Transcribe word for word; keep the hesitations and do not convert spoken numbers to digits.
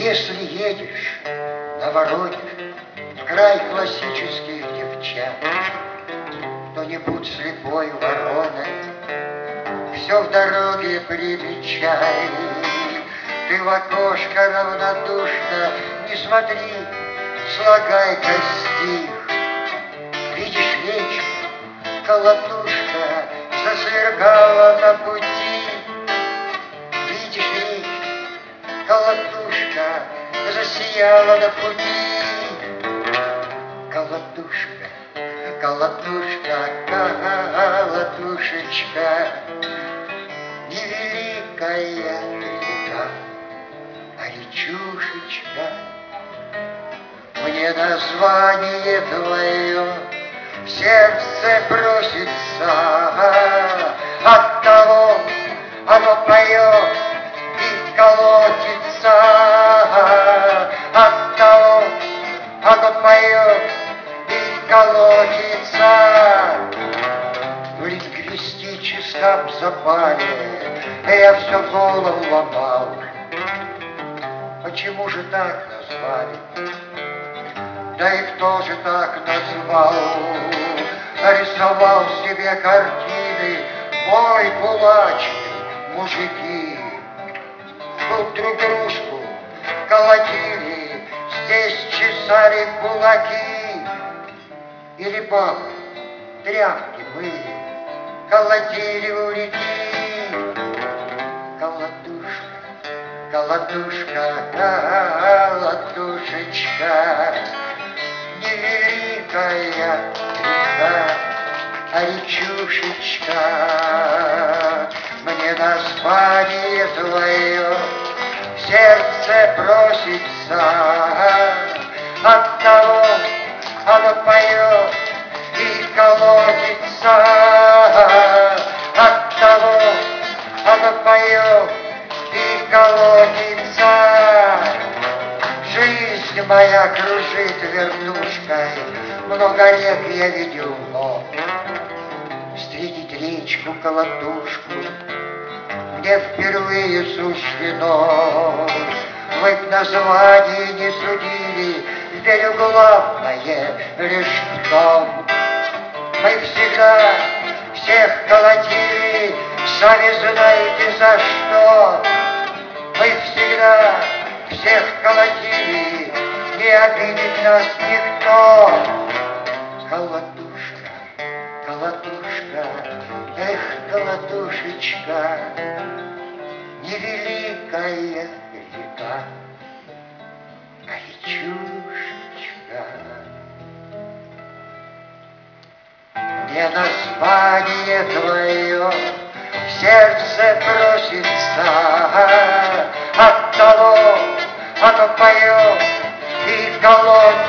Если едешь на Воронеж, в край классических девчат, то не будь слепой вороной, все в дороге примечай. Ты в окошко равнодушно не смотри, слагай-ка стих. Видишь, вечер, колотушка засверкала на пути. Видишь, вечер, колотушка засияла на пути. Колотушка, колотушка, колотушечка, невеликая река, а речушечка. Мне название твое в сердце просится, оттого оно поет и колотится, оттого оно поет и колотится. В лингвистическом запале я все голову ломал. Почему же так назвали? Да и кто же так назвал? Нарисовал себе картины бой кулачный, мужики. Тут друг дружку колотили, здесь чесали кулаки. Или бабы тряпки мыли, колотили у реки. Колотушка, колотушка, колотушечка, невеликая река, а речушечка. Мне название твое в сердце просится, оттого оно поет и колотится, оттого оно поет и колотится. Жизнь моя кружит вернушкой, много рек я видел, но встретить речку колотушку мне впервые суждено. Вы б название не судили, верю, главное лишь в том. Мы всегда всех колотили, сами знаете за что. Мы всегда всех колотили, не обидит нас никто. Колотушка, колотушка, эх, колотушечка, невеликая река, а речушечка. Мне название твое в сердце просится, оттого оно поет и колотится.